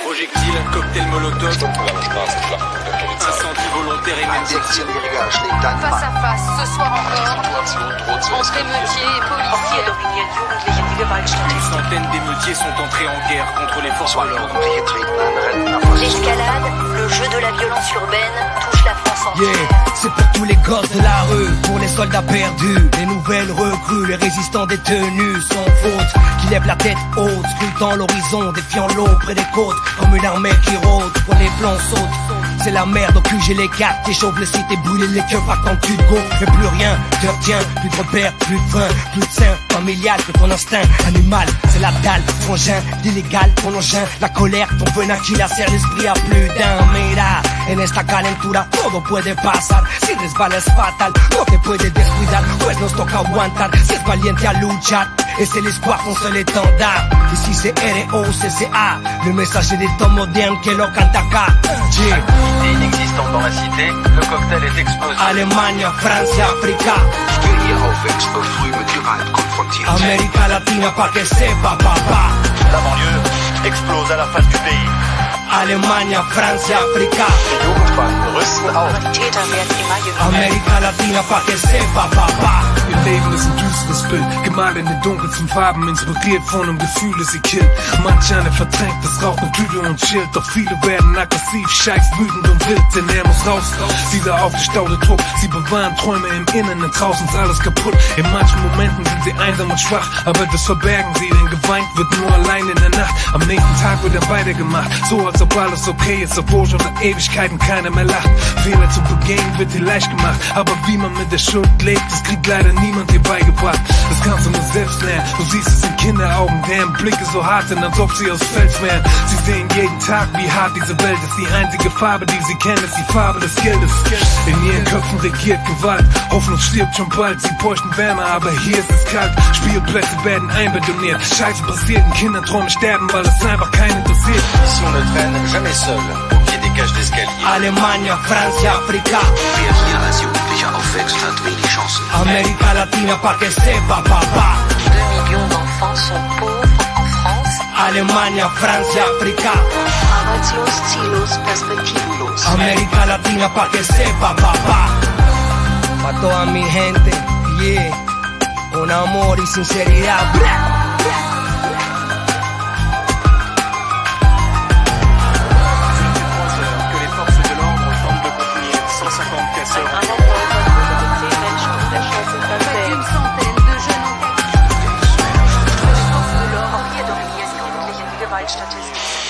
projectiles, cocktail molotov, incendie volontaire et Face à face, ce soir encore, entre émeutiers et policiers. Une centaine d'émeutiers sont entrés en guerre contre les forces de l'ordre. L'escalade, le jeu de la violence urbaine, touche la France entière. Yeah, c'est pour tous les gosses de la rue, pour les soldats perdus, les nouvelles recrues, les résistants détenus sans faute, qui lèvent la tête haute, scrutant l'horizon, défiant l'eau près des côtes, comme une armée qui rôde, pour les plans sautent. C'est la merde au cul, j'ai les cartes, t'échauffes le site et brûler les keufs quand tu te go. Mais plus rien te retient, plus de repères, plus de frein, plus de sein familial que ton instinct animal. C'est la dalle, frangin, d'illégal, ton engin, la colère, ton venin qui lacère l'esprit à plus d'un. Mira, en esta calentura todo puede pasar. Si resbalas fatal, no te puede descuidar, pues nos toca aguantar. Si es valiente a luchar, es el espoir con seul étendard. Ici c'est R.O.C.C.A, le messager des temps modernes que lo canta acá. Activité inexistante dans la cité, le cocktail est explosé. Allemagne, France, Africa. Ich will hier aufwächst, früh mit Gewalt konfrontiert. América Latina pa' que sepa, papá. La banlieue explose à la face du pays. Allemagne, France, Africa. Die Jugendbanden rüsten auf. Täter werden immer jünger. América Latina pa' que sepa, papá. Ihr Leben ist ein düsteres Bild, gemalt in den dunkelsten Farben, inspiriert von einem Gefühl, das sie killt. Manch einer verdrängt, das raucht eine Tüte und chillt, doch viele werden aggressiv, scheiß wütend und wild, denn er muss raus. Dieser aufgestaute Druck, sie bewahren Träume im Inneren, und draußen ist alles kaputt. In manchen Momenten sind sie einsam und schwach, aber das verbergen sie, denn geweint wird nur allein in der Nacht. Am nächsten Tag wird er weitergemacht, so als ob alles okay ist, obwohl schon seit Ewigkeiten keiner mehr lacht. Fehler zu begehen wird dir leicht gemacht, aber wie man mit der Schuld lebt, das kriegt leider niemand dir beigebracht. Das kannst du nur selbst lernen, du siehst es in Kinderaugen, deren Blicke so hart sind, als ob sie aus Fels wären. Sie sehen jeden Tag, wie hart diese Welt ist, die einzige Farbe, die sie kennen, ist die Farbe des Geldes. In ihren Köpfen regiert Gewalt, Hoffnung stirbt schon bald, sie bräuchten Wärme, aber hier ist es kalt. Spielplätze werden einbetoniert, Scheiße passiert und Kinderträume sterben, weil es einfach keinen interessiert. Si on ne traîne jamais seul, au pied des cages d'escalier. Allemagne, France, Africa. Wer hier als Jugendlicher aufwächst, hat wenig Chancen. América Latina pa' que sepa, papá. 2 millions d'enfants sont pauvres en France. Allemagne, France, Africa. Arbeitslos, ziellos, perspektivlos. América Latina pa' que sepa, papá. Pa' toda mi gente, yeah. Con amor y sinceridad. Que les forces de l'ordre tentent de contenir 150 casseurs. Près d'une centaine de jeunes engagés. Die forces de l'ordre hier dominieren die jugendlichen Gewaltstatistiken.